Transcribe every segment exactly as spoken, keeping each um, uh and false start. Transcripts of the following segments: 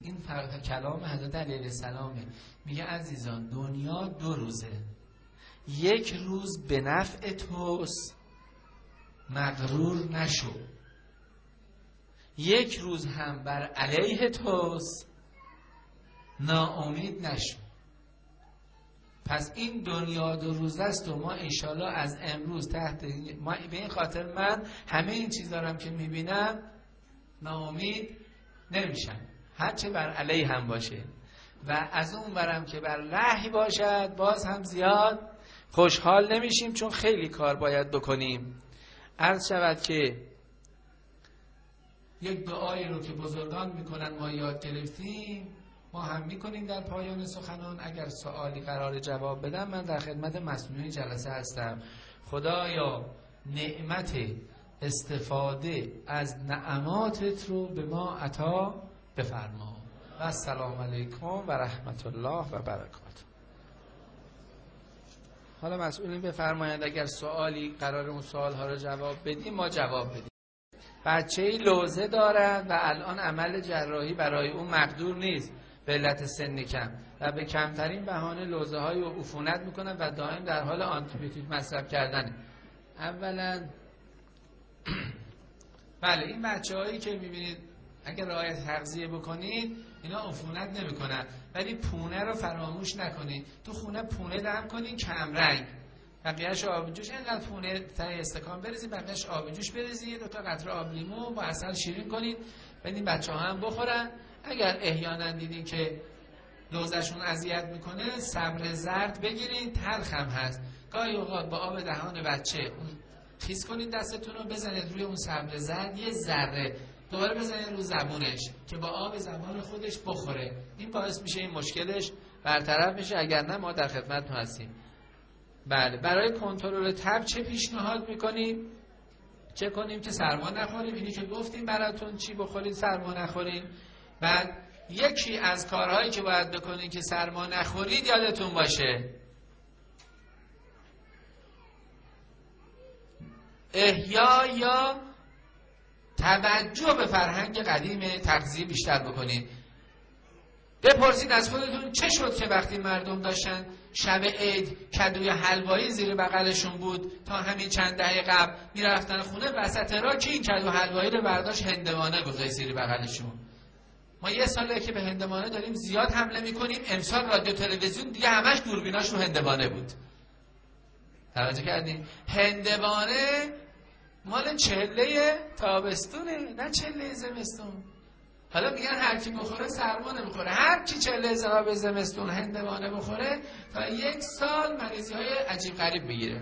این فرق کلام حضرت علیه السلامه. میگه عزیزان دنیا دو روزه، یک روز به نفع توست، مغرور نشو، یک روز هم بر علیه توست، ناامید نشو. پس این دنیا دو روز است و ما انشالله از امروز تحت ما به این خاطر من همه این چیزا رو که میبینم ناامید نمیشم، هرچه بر علیه هم باشه، و از اون برم که بر لهی باشد باز هم زیاد خوشحال نمیشیم، چون خیلی کار باید بکنیم. عرض شود که یک دعایی رو که بزرگان میکنن ما یاد گرفتیم، ما هم میکنیم در پایان سخنان. اگر سوالی قرار جواب بدم من در خدمت مسئولین جلسه هستم. خدایا نعمت استفاده از نعماتت رو به ما عطا بفرما. و السلام علیکم و رحمت الله و برکاته. حالا مسئولین بفرمایند اگر سوالی قرار اون سوالها رو جواب بدیم ما جواب بدیم. بچه‌ای لوزه دارد و الان عمل جراحی برای اون مقدور نیست به علت سن کم و به کمترین بهانه لوزه های و عفونت میکنن و دائم در حال آنتیبیوتیک مصرف کردن. اولا بله این بچه هایی که میبینید اگر رعایت تغذیه بکنید اینا عفونت نمیکنن، ولی پونه رو فراموش نکنید. تو خونه پونه دم کنید کم رنگ، بقیه‌اش آب جوش، اینقدر پونه ته استکان بریزید، بقیه‌اش آب جوش بریزید، دو تا قطره آب لیمو با عسل شیرین کنید بدین بچه‌ها هم بخورن. اگر احیانا دیدین که لوزشون اذیت میکنه صبر زرد بگیرید، تلخ هم هست. گاهی اوقات با آب دهان بچه اون خیس کنید دستتون رو بزنید روی اون صبر زرد، یه ذره دوباره بزنید رو زبونش که با آب زبان خودش بخوره. این باعث میشه این مشکلش برطرف میشه. اگر نه ما در خدمتتون هستیم. بله برای کنترل تب چه پیشنهاد میکنیم؟ چه کنیم که سرما نخوریم؟ اینی که گفتیم براتون چی بخورید سرما نخوریم. بعد یکی از کارهایی که باید بکنید که سرما نخورید یادتون باشه احیا یا توجه به فرهنگ قدیم تغذیه بیشتر بکنید. بپرسید از خودتون چه شد که وقتی مردم داشتن شب عید کدوی حلوایی زیر بغلشون بود تا همین چند دهه قبل میرفتن خونه وسط راه که این کدو حلوایی رو برداشت هندوانه گذاشت زیر بغلشون. ما یه ساله که به هندوانه داریم زیاد حمله میکنیم، امسال رادیو تلویزیون دیگه همش دوربیناش رو هندوانه بود. توجه کردیم؟ هندوانه مال چله تابستونه نه چله زمستون. حالا میگن هر کی بخوره سرما نمیخوره، هر کی چله زراب زمستون هندوانه بخوره تا یک سال مریضی های عجیب غریب بگیره.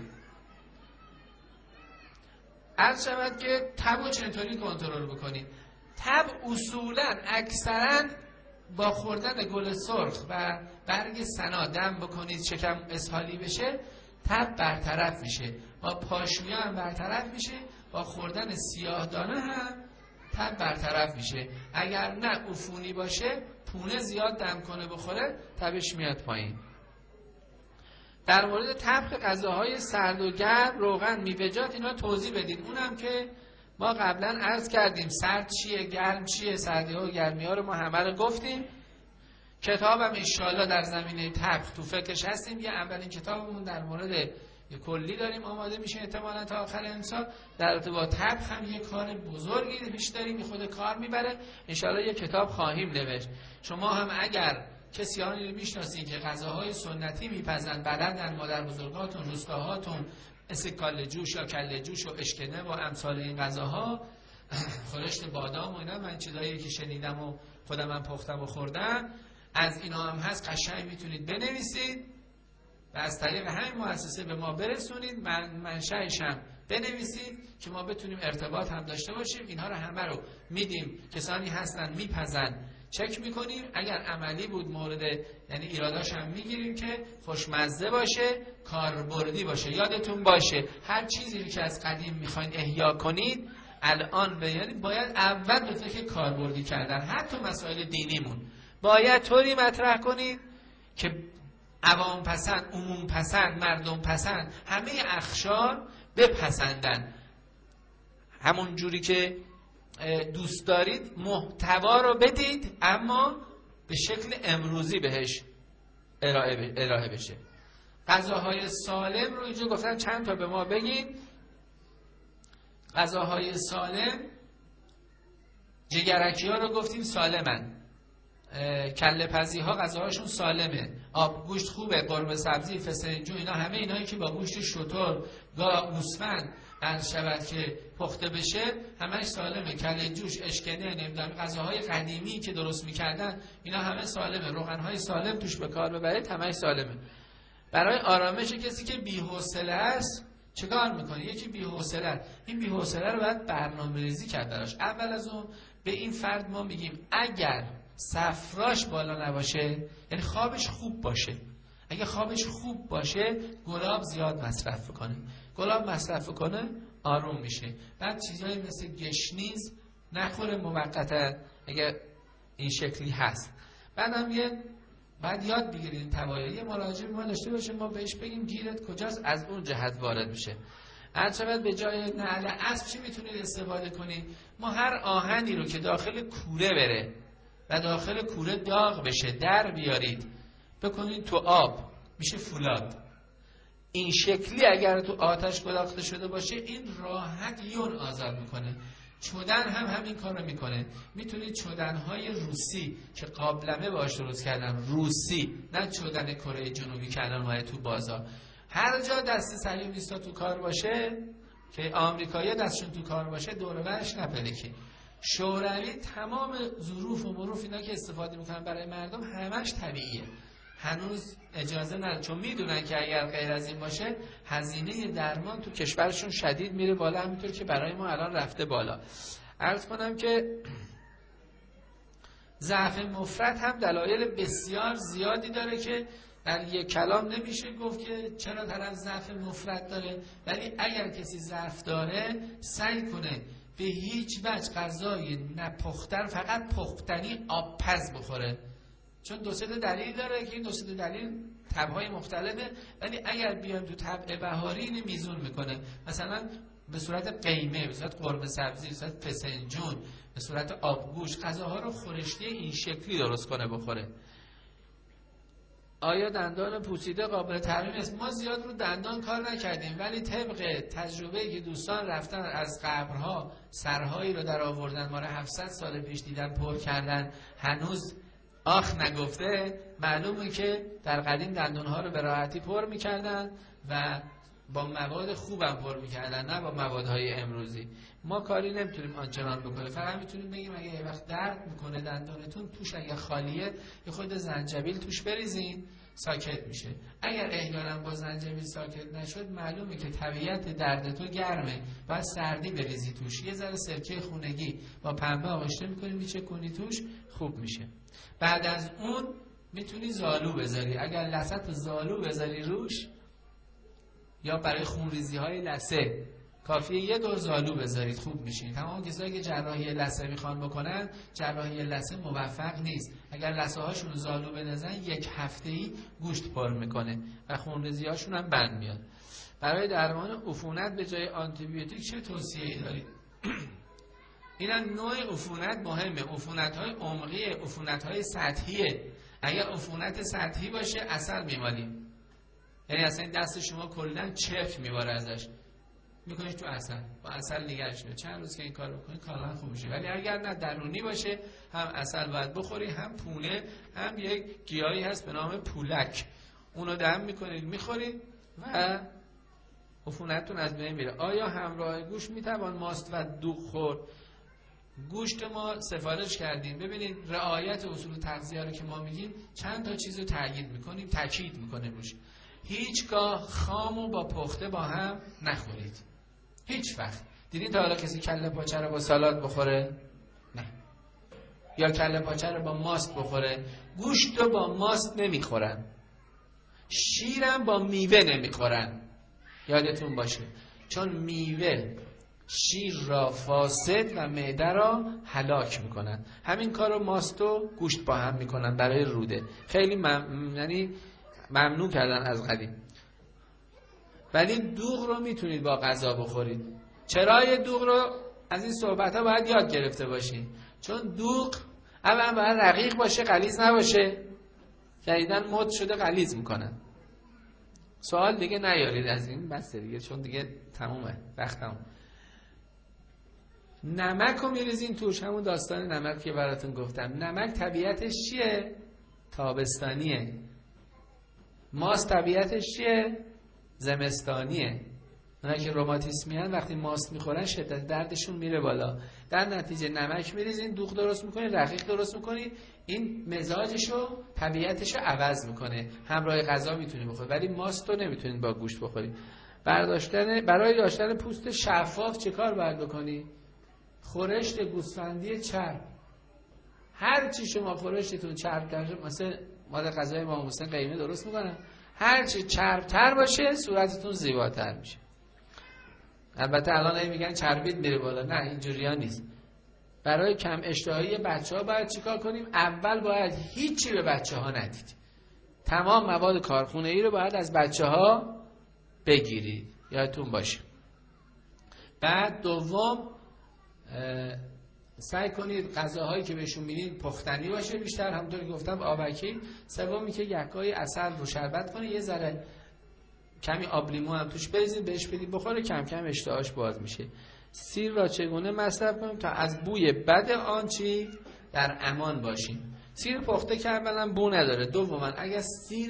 عرض شود که تب چطوری کنترل بکنید؟ تب اصولا اکثرا با خوردن گل سرخ و برگ سنا دم بکنید شکم اسهالی بشه تب برطرف میشه، با پاشویه هم برطرف میشه، با خوردن سیاه دانه هم تب برطرف میشه. اگر نه عفونی باشه پونه زیاد دم کنه بخوره تبش میاد پایین. در مورد طبخ غذاهای سرد و گرم روغن میوه‌جات اینا توضیح بدید. اونم که ما قبلا عرض کردیم سرد چیه گرم چیه، سردی ها و گرمی ها رو ما همه رو گفتیم. کتابم انشالله در زمینه طبخ تو فکرش هستیم. یه اولین کتابمون در مورد کلی داریم آماده میشه احتمالاً تا آخر امسال. در ارتباط طبخ هم یه کار بزرگی پیش داریم، خود کار میبره. انشالله یه کتاب خواهیم نوشت. شما هم اگر کسانی رو میشناسین که غذاهای سنتی میپزن بلدن، مادر بزرگاتون روستاهاتون مثل کاله جوش یا کله جوش و اشکنه و امثال این غذاها، خورشت بادام و اینا، من چیزایی که شنیدم و خودم هم پختم و خوردم از اینا هم هست، قشنگ میتونید بنویسید و از طریق همین مؤسسه به ما برسونید، من منشأش هم بنویسید که ما بتونیم ارتباط هم داشته باشیم. اینها رو همه رو میدیم، کسانی هستن میپزن چک میکنیم، اگر عملی بود مورد یعنی ایراداش هم میگیریم که خوشمزه باشه، کاربردی باشه. یادتون باشه هر چیزی که از قدیم میخواین احیا کنید الان به یعنی باید اول به فکر کاربردی کردن. حتی مسائل دینیمون باید طوری مطرح کنید که عوام پسند، عموم پسند، مردم پسند، همه اخشار بپسندن. همون جوری که دوست دارید محتوا رو بدید اما به شکل امروزی بهش ارائه ارائه بشه. غذاهای سالم رو اینجا گفتن چند تا به ما بگید. غذاهای سالم، جگرکی ها رو گفتیم سالمن، کله پزی ها غذاهاشون سالمه، آب گوشت خوبه، قرمه سبزی، فسنجون، اینا همه اینایی که با گوشت شتر یا گوسفند عرض شود که پخته بشه همش سالمه. کله جوش، اشکنه، نمیدونم غذاهای قدیمی که درست میکردن اینا همه سالمه. روغنهای سالم توش به کار ببرید همش سالمه. برای آرامش کسی که بی‌حوصله است چیکار میکنه؟ یکی بی‌حوصله، این بی‌حوصله رو باید برنامه‌ریزی کرد براش. اول از اون به این فرد ما میگیم اگر صفراش بالا نباشه، یعنی خوابش خوب باشه، اگه خوابش خوب باشه گلاب زیاد مصرف کنه، گلاب مصرف کنه آروم میشه. بعد چیزایی مثل گشنیز نخوره موقتا اگه این شکلی هست. بعدم یه بعد یاد بگیرید توایایی مراجع ما داشته باشه، ما بهش بگیم گیرت کجاست، از اون جهت وارد میشه. هر به جای نعل اسب چی میتونید استفاده کنید؟ ما هر آهنی رو که داخل کوره بره و داخل کوره داغ بشه در بیارید بکنید تو آب، میشه فولاد. این شکلی اگر تو آتش گداخته شده باشه این راحت یون آزاد میکنه. چودن هم همین کار رو میکنه. میتونید چودنهای روسی که قابلمه باش درست کردن، روسی، نه چودن کره جنوبی که الان اومده تو بازار. هر جا دست صهیونیستا تو کار باشه که آمریکایی‌ها دستشون تو کار باشه دور و برش نپلکه. شوروی تمام ظروف و مروف اینا که استفاده میکنن برای مردم همش طبیعیه. هنوز اجازه نداره، چون میدونن که اگر غیر از این باشه هزینه درمان تو کشورشون شدید میره بالا، همینطور که برای ما الان رفته بالا. عرض کنم که ضعف مفرط هم دلایل بسیار زیادی داره که در یک کلام نمیشه گفت که چرا طرف ضعف مفرط داره، ولی اگر کسی ضعف داره سعی کنه به هیچ وجه غذای نپختن، فقط پختنی آبپز بخوره. چون دو سه دلیل داره که این دو سه دلیل تب‌های مختلفه، ولی اگر بیایم تو طبع بهاری اینو میزون میکنه. مثلا به صورت قیمه، به صورت قرمه سبزی، به صورت فسنجون، به صورت آبگوش غذاها رو خورشتی این شکلی درست کنه بخوره. آیا دندان پوسیده قابل ترمیم است؟ ما زیاد رو دندان کار نکردیم، ولی طبق تجربه‌ای که دوستان رفتن از قبرها سرهایی رو در آوردن، ما رو هفتصد سال پیش دیدن پر کردن هنوز آخ نگفته، معلومه که در قدیم دندانها رو به راحتی پر میکردن و با مواد خوبم پر میکردن، نه با موادهای امروزی. ما کاری نمیتونیم آنچنان بکنه، فقط میتونیم بگیم اگه یه وقت درد میکنه دندانتون توش اگه خالیه یه خود زنجبیل توش بریزین ساکت میشه. اگر احیانا با زنجبیل ساکت نشد معلومه که طبیعت درد تو گرمه، باید سردی بریزی توش، یه ذره سرکه خونگی با پنبه آغشته میکنی میچکنی توش خوب میشه. بعد از اون میتونی زالو بذاری، اگر لثه زالو بذاری روش یا برای خونریزی های لثه کافیه یه دور زالو بذارید خوب میشین. تمام کسایی که جراحی لثه میخوان بکنن جراحی لثه موفق نیست، اگر لثه هاشون زالو بنزن یک هفته‌ای گوشت پر میکنه و خونریزی هاشون هم بند میاد. برای درمان عفونت به جای آنتی بیوتیک چه توصیه‌ای دارید؟ اینا نوع عفونت مهمه، عفونت های عمقی، عفونت های سطحیه. اگر عفونت سطحی باشه عسل میمالیم، یعنی اصلا دست شما کلا چرک میباره ازش، میکنید تو عسل، با عسل نگهش می‌داری، چند روز که این کارو بکنید کاملا خوب میشه. ولی اگر نه درونی باشه هم عسل باید بخوری، هم پونه، هم یک گیاهی هست به نام پولک، اونو دم میکنید میخورید و عفونتتون از بین میره. آیا همراه گوشت میتوان ماست و دوغ خورد؟ گوشت ما سفارش کردیم، ببینید رعایت اصول تغذیه رو که ما میگیم چند تا چیز رو تاکید میکنیم، تاکید میکنیم روش. هیچگاه خام و با پخته با هم نخورید، هیچ وقت. دیدین تا حالا کسی کله پاچه رو با سالاد بخوره؟ نه. یا کله پاچه رو با ماست بخوره؟ گوشت رو با ماست نمیخورن، شیرم با میوه نمیخورن، یادتون باشه، چون میوه شیر را فاسد و معده را هلاک میکنن. همین کار رو ماست و گوشت با هم میکنن برای روده. خیلی مم... یعنی ممنوع کردن از قدیم. ولی دوغ رو میتونید با غذا بخورید. چرای دوغ رو از این صحبت ها باید یاد گرفته باشین، چون دوغ اولا باید رقیق باشه، غلیظ نباشه. جدیدن مد شده غلیظ میکنن. سوال دیگه نیارید از این بس دیگه، چون دیگه تمومه وقتم. نمک رو میریزین توش، همون داستان نمک که براتون گفتم. نمک طبیعتش چیه؟ تابستانیه. ماست طبیعتش چیه؟ زمستانیه. اونا که روماتیسمی هن وقتی ماست میخورن شدت دردشون میره بالا. در نتیجه نمک میریزین، دوغ درست میکنید، رقیق درست میکنید، این مزاجشو، طبیعتشو عوض میکنه. همراه غذا میتونید بخورید، ولی ماست رو نمیتونید با گوشت بخورید. برداشتن برای داشتن پوست شفاف چه کار باید بکنید؟ خورشت گوسفندی چرب. هر چی شما خورشتتون چرب کرده، مثلا مال غذای امام حسین قیمه درست میکنن، هر چی چربتر باشه صورتتون زیباتر میشه. البته الان میگن چربیت میره بالا، نه اینجوریا نیست. برای کم اشتهایی بچه‌ها باید چیکار کنیم؟ اول باید هیچی به بچه‌ها ندید. تمام مواد کارخونه‌ای رو باید از بچه‌ها بگیرید، یادتون باشه. بعد دوم سعی کنید غذاهایی که بهشون میدین پختنی باشه بیشتر، همونطور که گفتم آبکی. سومی که یکای عسل رو شربت کنید، یه ذره کمی آب لیمو هم توش بریزید بهش بدید بخوره، کم کم اشتهاش باز میشه. سیر را چگونه مصرف کنیم تا از بوی بد آن چی در امان باشیم؟ سیر پخته که اولا بو نداره. دوما اگر سیر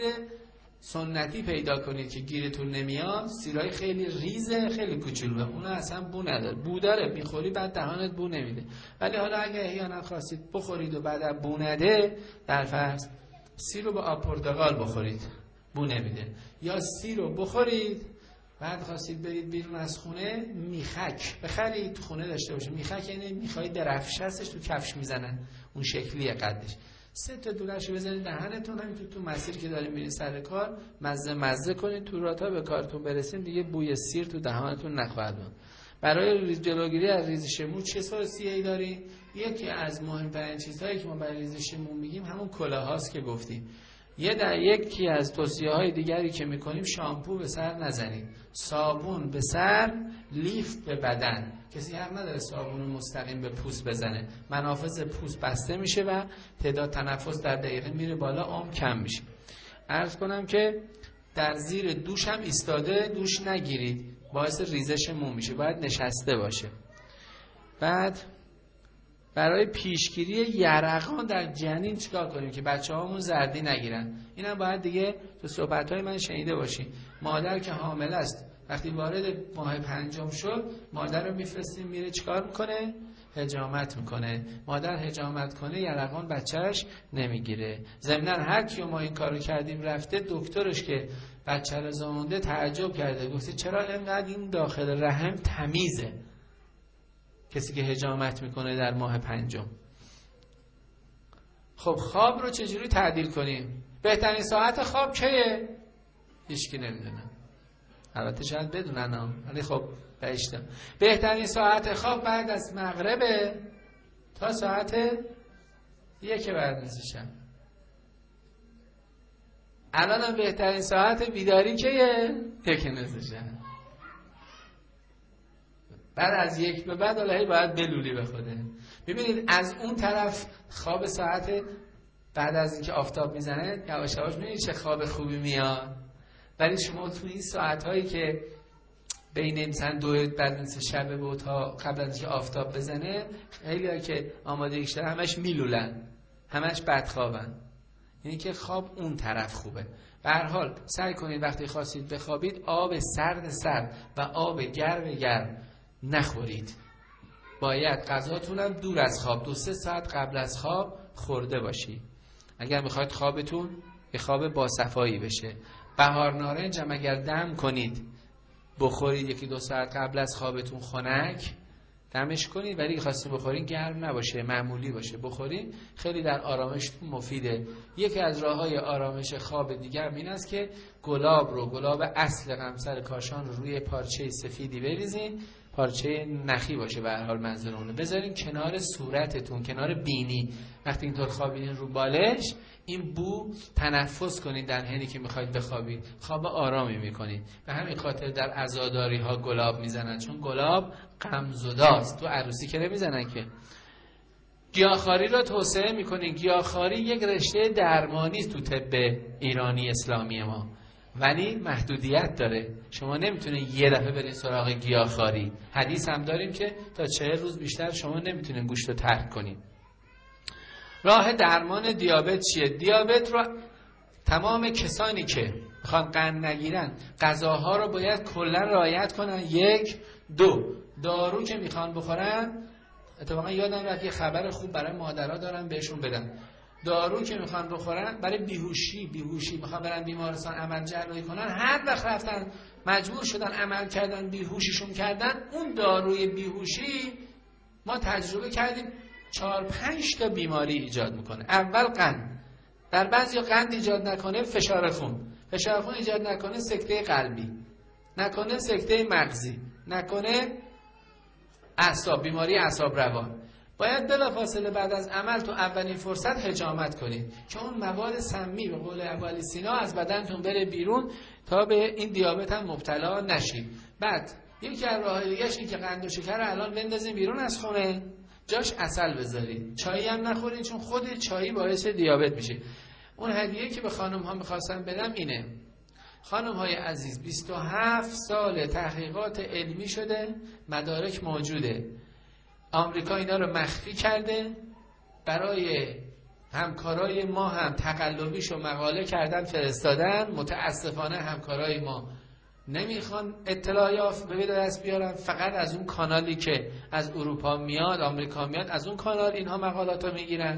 سنتی پیدا کنید که گیرتون نمیاد، سیرای خیلی ریزه، خیلی کوچولوه، اون اصلا بو نداره. بو داره، میخوری بعد دهانت بو نمیده. ولی حالا اگه احیانا خواستید بخورید و بعد بو نده، در فرض سیر رو با آب پرتقال بخورید، بو نمیده. یا سیر رو بخورید بعد خواستید برید بیرون از خونه، میخک بخرید تو خونه داشته باشه. میخک یعنی میخوای درفش هستش تو کفش میزنن، اون شکلیه قدش. سه تا دونش رو بزنید دهنتون، همین تو تو مسیر که دارین میرین سر کار مزه مزه کنید، تو راتا به کارتون برسین دیگه بوی سیر تو دهانتون نخواهد بود. برای جلوگیری از ریزش مو چه توصیه‌ای دارین؟ یکی از مهمترین چیزهایی که ما برای ریزش مو میگیم همون کلاهاست که گفتیم. یه در یکی از توصیه‌های دیگری که میکنیم شامپو به سر نزنید، صابون به سر، لیفت به بدن. کسی حق نداره صابون مستقیم به پوست بزنه، منافذ پوست بسته میشه و تعداد تنفس در دقیقه میره بالا، عمر کم میشه. عرض کنم که در زیر دوش هم ایستاده دوش نگیرید، باعث ریزش مو میشه، باید نشسته باشه. بعد برای پیشگیری یرقان در جنین چیکار کنیم که بچه‌هامون زردی نگیرن؟ اینم باید دیگه تو صحبت‌های من شنیده باشین. مادر که حامل است وقتی وارد ماه پنجم شد، مادر رو میفرستیم میره چیکار میکنه؟ حجامت میکنه. مادر حجامت کنه یرقان بچه‌اش نمیگیره. ضمناً هر کیو ما این کارو کردیم رفته دکترش که بچه رو زامونده تعجب کرده، گفته چرا اینقدر این داخل رحم تمیزه کسی که حجامت میکنه در ماه پنجم. خب خواب رو چجوری تعدیل کنیم؟ بهترین ساعت خواب کیه؟ هیچکی نمیدونه. البته شاید بدونن ها، ولی خب بهشتم. بهترین ساعت خواب بعد از مغربه تا ساعت یک بعد نصف شب. الانم بهترین ساعت بیداری کیه؟ یک نصف شب. بعد از یک به بعد الهی باید بلولی بخوده. ببینید از اون طرف خواب ساعت بعد از اینکه آفتاب میزنه یواش یواش میبینید چه خواب خوبی میاد. ولی شما تو این ساعتهایی که بین مثلا دو بعد نصف شب بود تا قبل از اینکه آفتاب بزنه، خیلی‌ها که آمادگی شده همش میلولن، همش بدخوابن. یعنی که خواب اون طرف خوبه. به هر حال سعی کنید وقتی خواستید بخوابید آب سرد سرد و آب گرم گرم نخورید. باید غذاتونم دور از خواب دو سه ساعت قبل از خواب خورده باشید اگر میخواید خوابتون یه خواب باصفایی بشه. بهار نارنج هم اگر دم کنید بخورید یکی دو ساعت قبل از خوابتون خنک دمش کنید، ولی خواستید بخورید گرم نباشه، معمولی باشه بخورید، خیلی در آرامشتون مفیده. یکی از راههای آرامش خواب دیگر این است که گلاب رو، گلاب اصل قمصر کاشان رو روی پارچه سفیدی بریزین، پارچه نخی باشه به هر حال منظورمونه، بذارین کنار صورتتون، کنار بینی. وقتی اینطور خوابیدین رو بالش، این بو تنفس کنید در حینی که میخواید بخوابید، خواب آرامی میکنید. به همین خاطر در عزاداری ها گلاب میزنن، چون گلاب غمزداست. تو عروسی که نمیزنن که. گیاهخواری رو توسعه میکنیم. گیاهخواری یک رشته درمانی تو طب ایرانی اسلامی ما، ولی محدودیت داره. شما نمیتونید یه دفعه برید سراغ گیاهخواری. حدیث هم داریم که تا چهل روز بیشتر شما نمیتونید گوشت رو ترک کنید. راه درمان دیابت چیه؟ دیابت رو تمام کسانی که میخوان قند نگیرن غذاها رو باید کلا رعایت کنن. یک. دو، دارو که میخوان بخورن، اتفاقا یادم رفت یه خبر خوب برای مادرها دارم بهشون بدم. دارو که میخوان بخورن برای بیهوشی بیهوشی میخوان برن بیمارستان عمل جراحی کنن، هر وقت رفتن مجبور شدن عمل کردن بیهوشیشون کردن، اون داروی بیهوشی ما تجربه کردیم چهار پنج تا بیماری ایجاد میکنه. اول قند، در بعضی قند ایجاد نکنه فشار خون، فشار خون ایجاد نکنه سکته قلبی، نکنه سکته مغزی، نکنه اعصاب، بیماری اعصاب روان. باید بلافاصله بعد از عمل تو اولین فرصت حجامت کنید که اون مواد سمی به قول ابوعلی سینا از بدنتون بره بیرون تا به این دیابت هم مبتلا نشید. بعد یکی از راه‌های دیگه‌ش اینه که قند و شکر رو الان بندازین بیرون از خونه، جاش عسل بذارید. چایی هم نخورید چون خود چایی باعث دیابت میشه. اون هدیه‌ای که به خانم ها می‌خواستم بدم اینه. خانم های عزیز، بیست و هفت سال تحقیقات علمی شده، مدارک موجوده. آمریکا اینا رو مخفی کرده، برای همکارای ما هم تقلبیشو مقاله کردن فرستادن. متاسفانه همکارای ما نمیخوان اطلاعات به دست بیارن، فقط از اون کانالی که از اروپا میاد، آمریکا میاد، از اون کانال اینها مقالاتو میگیرن.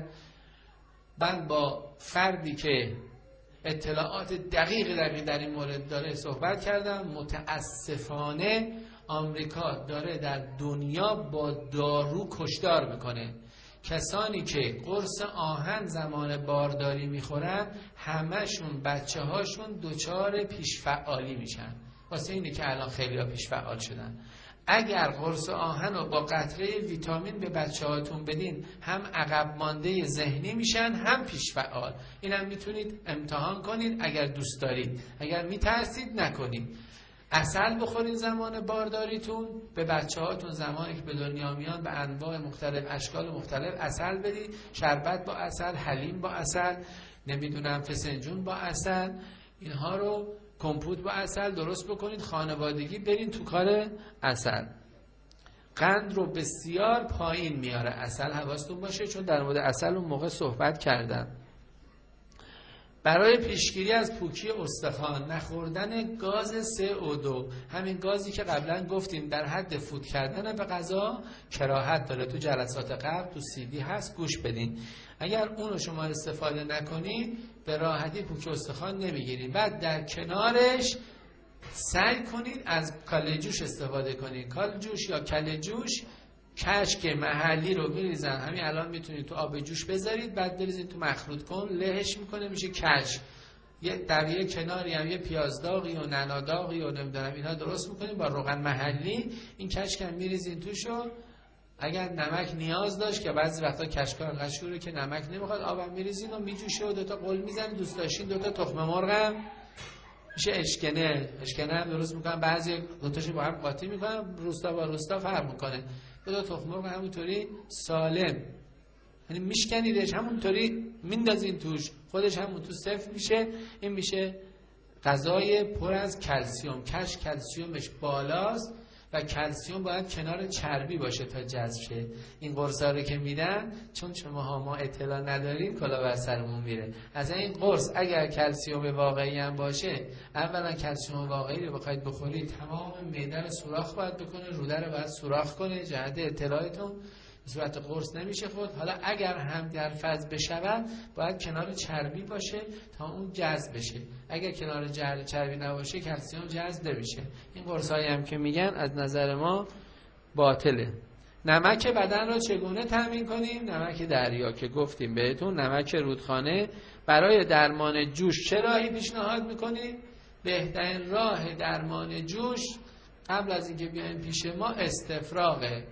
من با فردی که اطلاعات دقیق در این مورد داره صحبت کردم. متاسفانه آمریکا داره در دنیا با دارو کشتار میکنه. کسانی که قرص آهن زمان بارداری میخورن همشون بچه هاشون دچار پیشفعالی میشن. واسه اینه که الان خیلی ها پیشفعال شدن. اگر قرص آهن رو با قطره ویتامین به بچه هاتون بدین، هم عقب مانده ذهنی میشن هم پیشفعال. اینم میتونید امتحان کنید اگر دوست دارید. اگر میترسید نکنید. عسل بخورید زمان بارداریتون، به بچه هاتون زمانی که به دنیا میان به انواع مختلف، اشکال مختلف عسل بدید. شربت با عسل، حلیم با عسل، نمیدونم فسنجون با عسل، اینها رو کمپوت با عسل درست بکنید. خانوادگی برین تو کار عسل. قند رو بسیار پایین میاره عسل، حواستون باشه، چون در مورد عسل اون موقع صحبت کردم. برای پیشگیری از پوکی استخوان، نخوردن گاز سی او دو، همین گازی که قبلا گفتیم در حد فوت کردن به غذا کراهت داره. تو جلسات قبل تو سی دی هست، گوش بدین. اگر اون رو شما استفاده نکنید به راحتی پوکی استخوان نمیگیرید. بعد در کنارش سعی کنید از کاله جوش استفاده کنید. کاله جوش یا کله جوش، کشک محلی رو میریزن، همین الان میتونید تو آب جوش بذارید، بعد بریزید تو مخلوط کن، لهش میکنه میشه کشک. یه در یه کناری هم یه پیاز داغی و نعنا داغی و نمیدونم اینا درست میکنید با روغن محلی. این کشک هم میریزین توشو. اگر نمک نیاز داشت که بعضی وقتا کشکا قشوره که نمک نمیخواد، آبم میریزین و میجوشه و دوتا قل میزنید. دوست داشتین دوتا تخم مرغ هم میشه اشکنه اشکنه هم درست میکنن. بعضی دوتاشو با هم قاطی میکنن، روستا با روستا فرق میکنه. دو تا تخم مرغ همونطوری سالم، یعنی میشکنیدش همونطوری میندازین توش، خودش همون تو صفر میشه. این میشه غذای پر از کلسیوم. کش کلسیومش بالاست و کلسیوم باید کنار چربی باشه تا جذب شه. این قرصا رو که میدن، چون شما ها ما اطلاع نداریم، کلا بر سرمون میره. از این قرص اگر کلسیوم واقعی هم باشه، اولا کلسیوم واقعی رو بخواید بخورید تمام معده رو سوراخ باید بکنه، روده رو باید سوراخ کنه. جهت اطلاعتون به صورت قرص نمیشه خورد. حالا اگر هم در فاز بشود باید کنار چربی باشه تا اون جذب بشه. اگر کنار چربی نباشه کلسیوم جذب نمیشه. این قرصایی هم که میگن از نظر ما باطله. نمک بدن رو چگونه تامین کنیم؟ نمک دریا که گفتیم بهتون، نمک رودخانه. برای درمان جوش چه راهی پیشنهاد میکنیم؟ بهترین راه درمان جوش قبل از اینکه بیاین پیش ما استفراغه.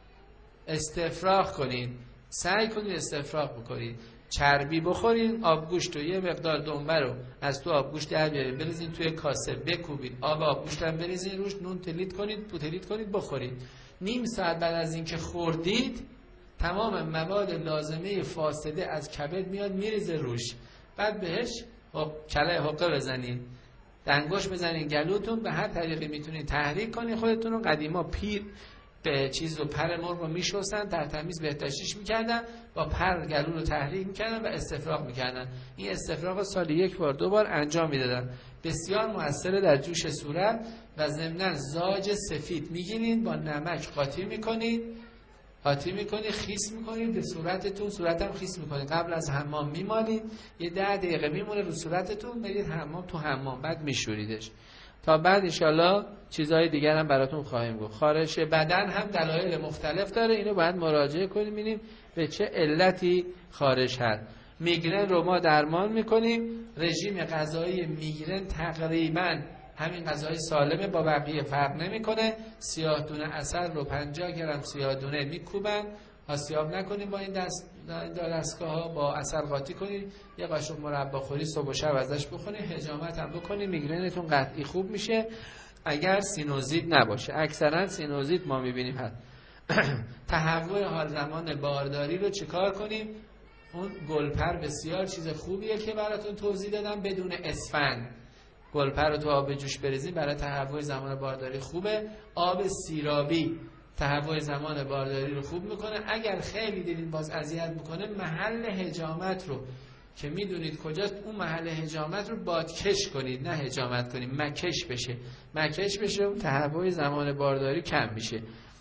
استفراغ کنید، سعی کنید استفراغ بکنید. چربی بخورید، آبگوشت و یه مقدار دنبه رو از تو آبگوشت در بیارید، بریزین توی کاسه، بکوبید، آب آبگوشت هم بریزین روش، نون تلیت کنید، پوتلیت کنید، بخورید. نیم ساعت بعد از اینکه خوردید تمام مواد لازمه فاسده از کبد میاد میریزه روش، بعد بهش خب کله حقه بزنید، دنگوش بزنید گلوتون، به هر طریقی میتونید تحریک کنید خودتون رو. قدیما پیر به چیز رو پر مرغ رو میشستن، در تمیز بهداشتیش میکردن، با پر گلو رو تحریک میکردن و استفراغ میکردن. این استفراغ سال یک بار دو بار انجام میدادن، بسیار موثره در جوش صورت. و ضمناً زاج سفید میگیرید با نمک قاطی میکنید، قاطی میکنید خیس میکنید به صورتتون، صورتم خیس میکنید، قبل از حمام میمالید، یه ده دقیقه میمونه رو صورتتون، برید حمام، تو حمام بعد میشوریدش. تا بعد انشالله چیزهای دیگر هم براتون خواهیم گفت. خارش بدن هم دلایل مختلف داره، اینو باید مراجعه کنیم ببینیم به چه علتی خارش هست. میگرن رو ما درمان میکنیم. رژیم غذایی میگرن تقریبا همین غذای سالمه، با بقیه فرق نمیکنه. سیاه دونه عسل رو پنجاه گرم سیاه دونه میکوبن، آسیاب نکنیم با این دست دستگاه ها، با عسل قاطی کنید، یه قاشق مربا خوری صبح و شب ازش بخورید، حجامت هم بکنید، میگرنتون قطعی خوب میشه اگر سینوزیت نباشه. اکثرا سینوزیت ما میبینیم هست. تهوع حال زمان بارداری رو چیکار کنیم؟ اون گلپر بسیار چیز خوبیه که براتون توضیح دادم، بدون اسفند. گلپر رو تو آب جوش بریزیم برای تهوع زمان بارداری خوبه. آب سیرابی تهوع زمان بارداری رو خوب میکنه. اگر خیلی دیدین باز اذیت میکنه، محل حجامت رو که میدونید کجاست، اون محل حجامت رو بادکش کنید، نه حجامت کنید، مکش بشه، مکش بشه، تهوع زمان بارداری کم میشه.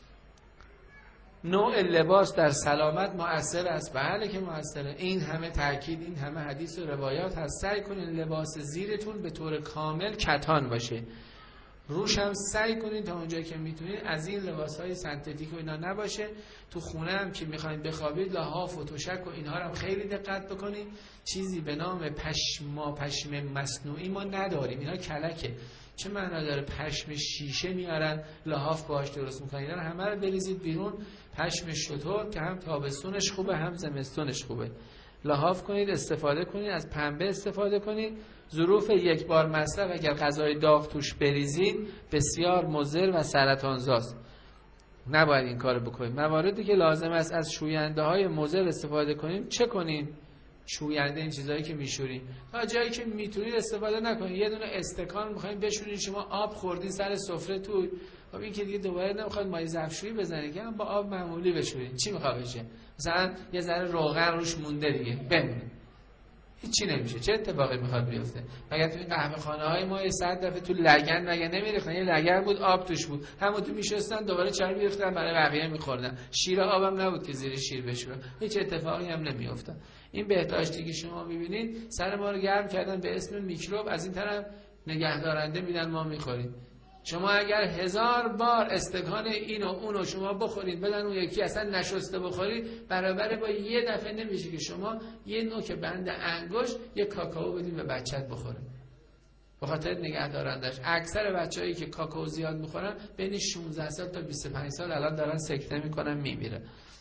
نوع لباس در سلامت مؤثر است، بله که مؤثره. این همه تاکید، این همه حدیث و روایات هست. سعی کنید لباس زیرتون به طور کامل کتان باشه، روش هم سعی کنید تا اونجایی که میتونید از این لباسهای سنتتیک و اینا نباشه. تو خونه هم که میخواید بخوابید لحاف و تشک و اینها هم خیلی دقت بکنید. چیزی به نام پشما پشم مصنوعی ما نداریم، اینا کلکه. چه معنا داره؟ پشم شیشه میارن لحاف باهاش درست میکنن، اینا همه رو بریزید بیرون. پشم شتر که هم تابستونش خوبه هم زمستونش خوبه، لحاف کنید، استفاده کنید، از پنبه استفاده کنید. ظروف یک بار مصرف اگر غذای داغ توش بریزید بسیار مضر و سرطانزاست، نباید این کارو بکنید. مواردی که لازم است از شوینده های مضر استفاده کنیم، چه کنیم؟ شوینده این چیزایی که میشورین، تا جایی که میتونید استفاده نکنید. یه دونه استکان میخواین بشورین، شما آب خوردین سر سفره تو، خب این که دیگه دوباره نمیخواد مایع ظرفشویی بزنید که با آب معمولی بشورین. چی میخواد بشه؟ مثلا یه ذره روغن روش مونده دیگه بمونه، هیچی نمیشه. چه اتفاقی میخواد بیفته؟ مگر تو این قهوه خانه های ما یه صد دفعه تو لگن مگه نمیریختن؟ یه لگن بود آب توش بود، همون تو میشستن دوباره چرا میریختن برای بقیه میخوردن. شیر آبم نبود که زیر شیر بشورن، هیچ اتفاقی هم نمیافتاد. این بهداشتی که شما میبینید سر ما رو گرم کردن به اسم میکروب، از این طرف نگهدارنده میدن ما میخوریم. شما اگر هزار بار استکان این و اون رو شما بخورید بدن اون یکی اصلا نشسته بخورید، برابر با یه دفعه نمیشه که شما یه نوک بند انگشت یه کاکائو بدین به بچت بخوره. به خاطر نگهدارندش. اکثر بچه‌هایی که کاکائو زیاد میخورن بین شانزده سال تا بیست و پنج سال الان دارن سکته میکنن میمیره.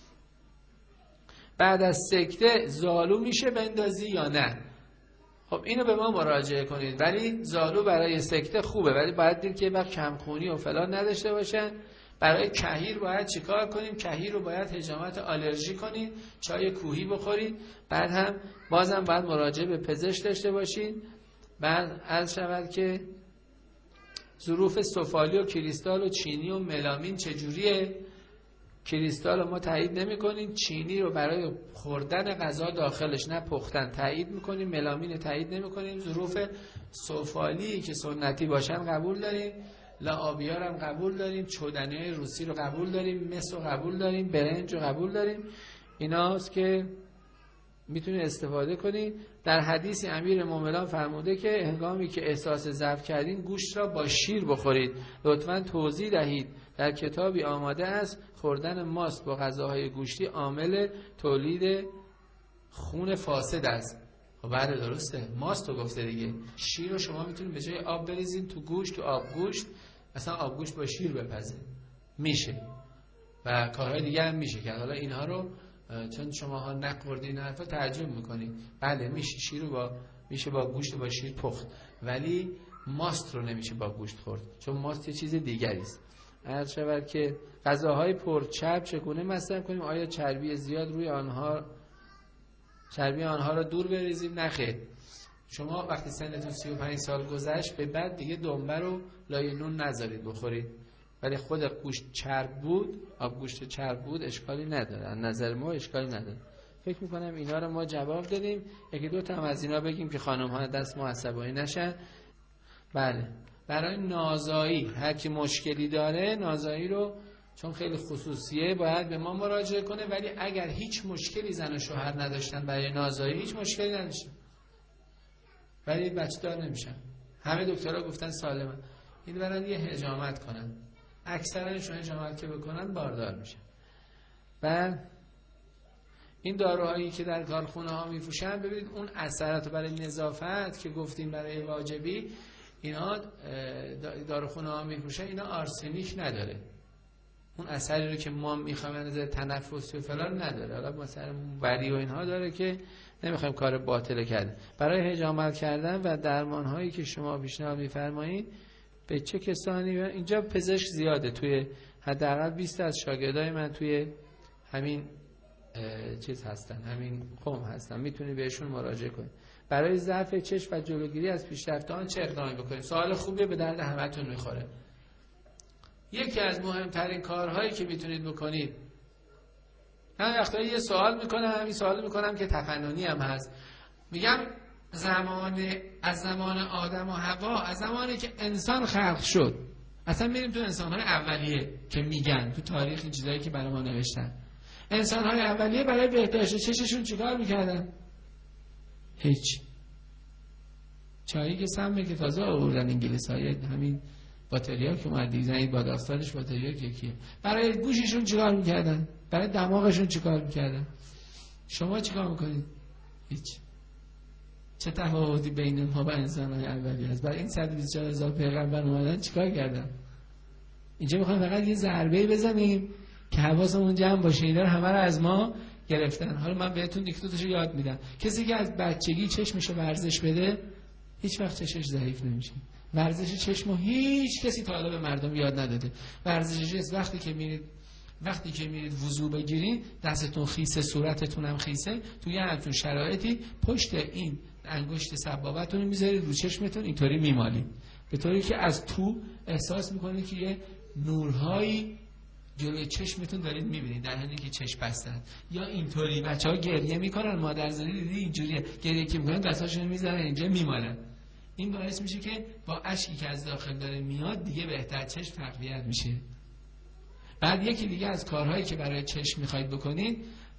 بعد از سکته زالو میشه بندازی یا نه؟ خب اینو به ما مراجعه کنید. ولی زالو برای سکته خوبه، ولی باید دید که وقت کمخونی و فلان نداشته باشن. برای کهیر باید چیکار کنیم؟ کهیر رو باید حجامت آلرژی کنید، چای کوهی بخورید. بعد هم بازم باید مراجعه به پزشک داشته باشید. بعد عرض شود که ظروف سفالی و کریستال و چینی و ملامین چجوریه؟ کریستال رو ما تایید نمی کنیم، چینی رو برای خوردن غذا داخلش نه پختن تایید میکنیم، ملامین تایید نمی کنیم. ظروف سفالی که سنتی باشن قبول داریم، لعابیار هم قبول داریم، چودنی های روسی رو قبول داریم، مس رو قبول داریم، برنج رو قبول داریم. ایناست که میتونید استفاده کنید. در حدیثی امیر مومنان فرموده که هنگامی که احساس ضعف کردین گوشت را با شیر بخورید. لطفاً توضیح دهید. در کتابی آماده است خوردن ماست با غذاهای گوشتی عامل تولید خون فاسد است. خب بله درسته، ماست رو گفته دیگه. شیر رو شما میتونید به جای آب بریزین تو گوشت، تو آب گوشت، مثلا آب گوشت با شیر بپزید، میشه. و کارهای دیگه هم میشه که حالا اینها رو چون شماها نخوردین حرفا تعجب میکنید. بله میشه، شیر رو با میشه با گوشت با شیر پخت، ولی ماست رو نمیشه با گوشت خورد، چون ماست یه چیز دیگری است. عرض شود که غذاهای پرچرب چگونه مصرف کنیم؟ آیا چربی زیاد روی آنها چربی آنها را دور بریزیم؟ نخیر. شما وقتی سنتون سی و پنج سال گذشت به بعد دیگه دنبه رو لای نون نذارید بخورید، ولی خود گوشت چرب بود، آب گوشت چرب بود، اشکالی نداره، از نظر ما اشکالی نداره. فکر میکنم اینا رو ما جواب دادیم. یکی دو تا هم از اینا بگیم که خانم ها دست ما عصبانی نشن. بله، برای نازایی هر کی مشکلی داره نازایی رو چون خیلی خصوصیه باید به ما مراجعه کنه، ولی اگر هیچ مشکلی زن و شوهر نداشتن برای نازایی هیچ مشکلی نداشتن ولی بچه دار نمیشن، همه دکترها گفتن سالمه، این برن یه حجامت کنن، اکثرشون حجامت که بکنن باردار میشن. و این داروهایی که در کارخونه ها میفروشن، ببینید اون اثرات برای نظافت که گفتیم برای واجبی، اینا داروخونه ها میفروشن، اینا آرسنیک نداره، اون اثری رو که ما میخوایم از تنفسی و فلان نداره. حالا مثلا وری و اینها داره که نمیخوایم کار باطل کرد. برای حجامت کردن و درمان هایی که شما پیشنهاد میفرمایید به چه کسانی؟ اینجا پزشک زیاده، توی حداقل بیست از شاگردای من توی همین چیز هستن، همین قوم هستن، میتونی بهشون مراجعه کنید. برای ضعف چشم و جلوگیری از پیشرفت آن چه اقدامی بکنید؟ سوال خوبیه، به درد همتون میخوره. یکی از مهمترین کارهایی که میتونید بکنید، من وقتا یه سوال میکنم، همین سوال میکنم که تفننی هم هست، میگم زمان از زمان آدم و حوا، از زمانی که انسان خلق شد، اصلا میریم تو انسان‌های اولیه که میگن تو تاریخ این چیزایی که برای ما نوشتن، انسان‌های اولیه برای بهداشت چششون چیکار میکردن؟ هیچ. چایی که سمه که تازه آوردن انگلیس‌ها، همین باتریا که اومد دیزاین با داستانش باتریا که کیه، برای گوششون چیکار میکردن؟ برای دماغشون چیکار میکردن؟ شما چیکار میکنید؟ هیچ. چه تفاوتی بین ما و انسان‌های اولیه است؟ برای این صد و بیست و چهار هزار پیغمبر اومدن چیکار کردن؟ اینجا میخوایم فقط یه ضربه بزنیم که حواسمون جمع باشه، اینا همه رو از ما گرفتن. حالا من بهتون یک دو تاشو یاد میدم. کسی که از بچگی چشمشو ورزش بده هیچ وقت چشمش ضعیف نمیشه. ورزش چشمو هیچ کسی تا حالا به مردم یاد نداده. ورزش چشم وقتی که میرید وقتی که میرید وضو بگیرید، دستتون خیسه، صورتتون هم خیسه، توی همچون شرایطی پشت این انگشت سبابتون رو میذارید رو چشمتون، اینطوری میمالید، به طوری که از تو احساس میکنید که یه نورهایی جلوی چشمتون دارید میبینید در حالی که چشم بستن. یا اینطوری بچه‌ها گریه میکنن، مادرزادی دیدی اینجوریه، گریه که میکنن دستاشون میذارن اینجا میمالن. این باعث میشه که با اشکی که از داخل داره میاد دیگه بهتر چشم تقویت میشه. بعد یکی دیگه از کارهایی که برای چشم میخواید بکنید،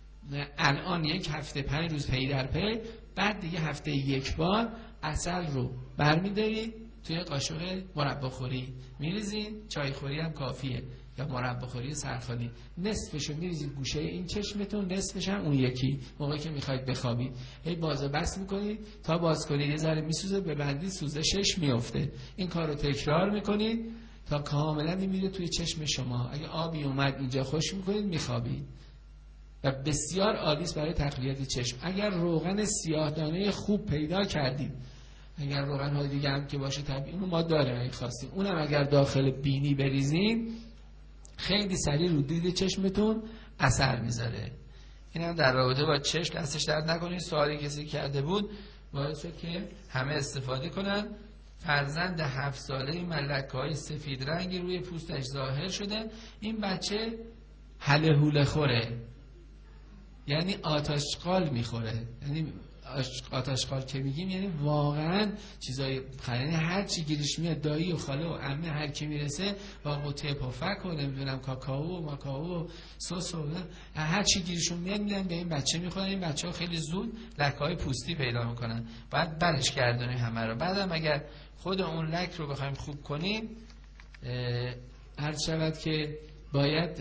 الان یک هفته پنج روز پی در پی، بعد دیگه هفته یک بار عسل رو برمیدارید توی قاشق مرباخوری میریزین، چای خوری هم کافیه، یا مرباخوری سرخالی، نصفشو میریزید گوشه این چشمتون، نصفش هم اون یکی موقعی که میخواید بخوابید، هی باز و بست میکنید تا باز کنید، یه ذره میسوزه، ببندید، سوزشش میفته. این کار رو تکرار میکنید تا کاملا میمیره توی چشم شما. اگه آبی اومد اینجا خوش میکنید، میخوابید و بسیار عالی است برای تقویت چشم. اگر روغن سیاه‌دانه خوب پیدا کردید، اگر روغن های دیگه هم که باشه طبیعی، اونو ما داریم اگه خواستیم، اونم اگر داخل بینی بریزیم خیلی سریع رو دید چشمتون اثر میذاره. اینم در رابطه با چشم. دستش درد نکنید. سوالی کسی کرده بود باعث شد که همه استفاده کنن. فرزند هفت ساله ملکه‌های سفید رنگی روی پوستش ظاهر شده. این بچه هله هوله خوره، یعنی آتشقال میخوره. یعنی آتشقال که میگیم یعنی واقعا چیزای خیلی، هر چی گیرش میاد، دایی و خاله و عمه هر کی میرسه با قوطه پفک و نمیدونم کاکائو و ماکائو و سس و هر چی گیرشون میاد میدن به این بچه میخورن. این بچه‌ها خیلی زود لکه‌های پوستی پیدا میکنن، بعد برش گردونیم همه رو. بعدم اگر خود اون لک رو بخوایم خوب کنیم، هر شود که باید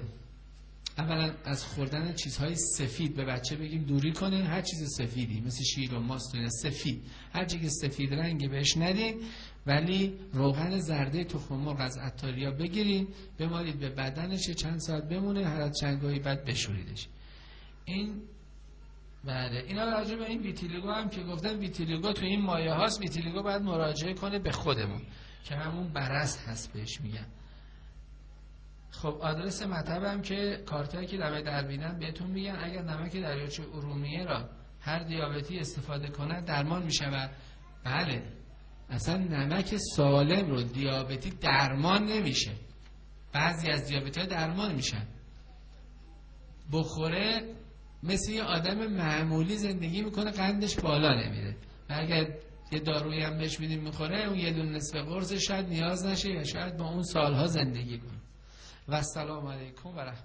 اولا از خوردن چیزهای سفید به بچه بگیم دوری کنه. هر چیز سفیدی مثل شیر و ماست و سفید، هر چیزی که سفید رنگی بهش ندید، ولی روغن زرده تخم مرغ از عطاریا بگیرید، بمالید به بدنش، چند ساعت بمونه، هر چنگاهی بعد بشوریدش. این بله. اینا راجع به این ویتیلیگو هم که گفتن، ویتیلیگو تو این مایه هاست. ویتیلیگو باید مراجعه کنه به خودمون که همون برست هست بهش میگن. خب آدرس مطبم که کارتایی که دمه در بینم بهتون میگن اگر نمک دریاچه ارومیه را هر دیابتی استفاده کنه درمان میشه. و بله اصلا نمک سالم رو دیابتی درمان نمیشه، بعضی از دیابتی ها درمان میشن. بخوره مثل یه آدم معمولی زندگی میکنه، قندش بالا نمیره. و اگر یه دارویی هم بهش میدیم میخوره، اون یه دونه نصف قرص شاید نیاز نشه یا شاید با اون سالها زندگی کنه. و السلام علیکم و رحمت